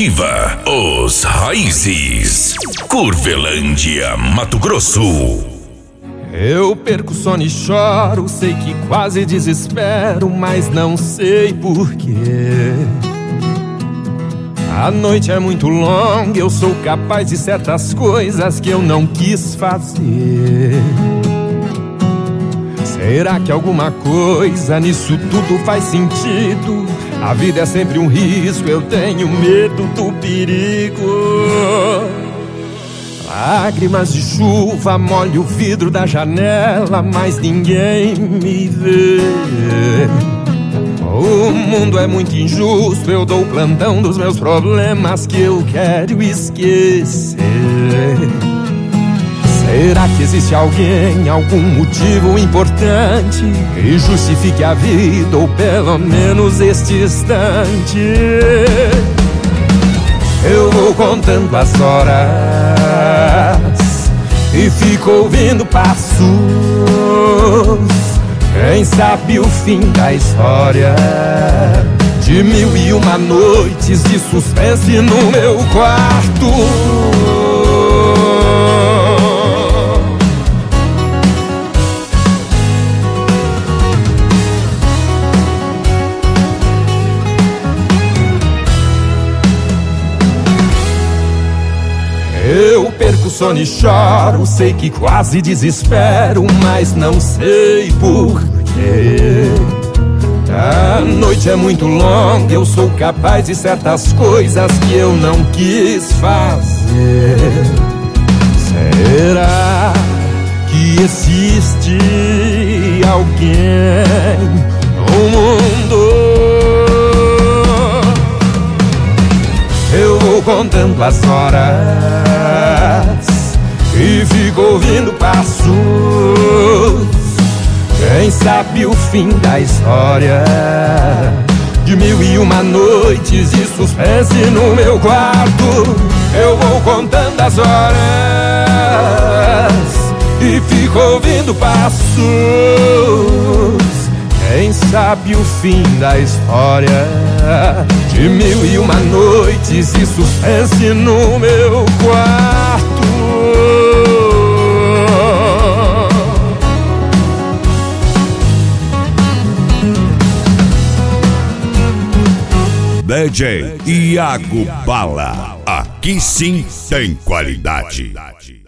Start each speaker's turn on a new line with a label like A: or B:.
A: Nativa, Os Raízes, Curvelândia, Mato Grosso.
B: Eu perco o sono e choro, sei que quase desespero, mas não sei porquê. A noite é muito longa, eu sou capaz de certas coisas que eu não quis fazer. Será que alguma coisa nisso tudo faz sentido? A vida é sempre um risco, eu tenho medo do perigo. Lágrimas de chuva molham o vidro da janela, mas ninguém me vê. O mundo é muito injusto, eu dou plantão dos meus problemas que eu quero esquecer. Será que existe alguém, algum motivo importante que justifique a vida, ou pelo menos este instante? Eu vou contando as horas e fico ouvindo passos. Quem sabe o fim da história de 1001 noites de suspense no meu quarto. Eu perco o sono e choro, sei que quase desespero, mas não sei porquê. A noite é muito longa, eu sou capaz de certas coisas que eu não quis fazer. Será que existe alguém no mundo? Eu vou contando as horas e fico ouvindo passos. Quem sabe o fim da história de 1001 noites de suspense no meu quarto. Eu vou contando as horas e fico ouvindo passos. Quem sabe o fim da história de 1001 noites de suspense no meu quarto.
A: DJ Iago Bala, aqui sim tem qualidade.